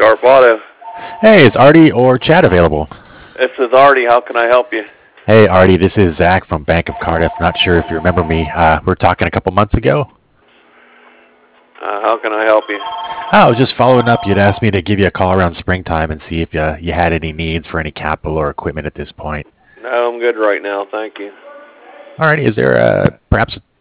Sharp Auto. Hey, is Artie or Chad available? This is Artie. How can I help you? Hey, Artie, this is Zach from Bank of Cardiff. Not sure if you remember me. We were talking a couple months ago. How can I help you? I was just following up. You'd asked me to give you a call around springtime and see if you had any needs for any capital or equipment at this point. No, I'm good right now. Thank you. Alrighty, is there perhaps a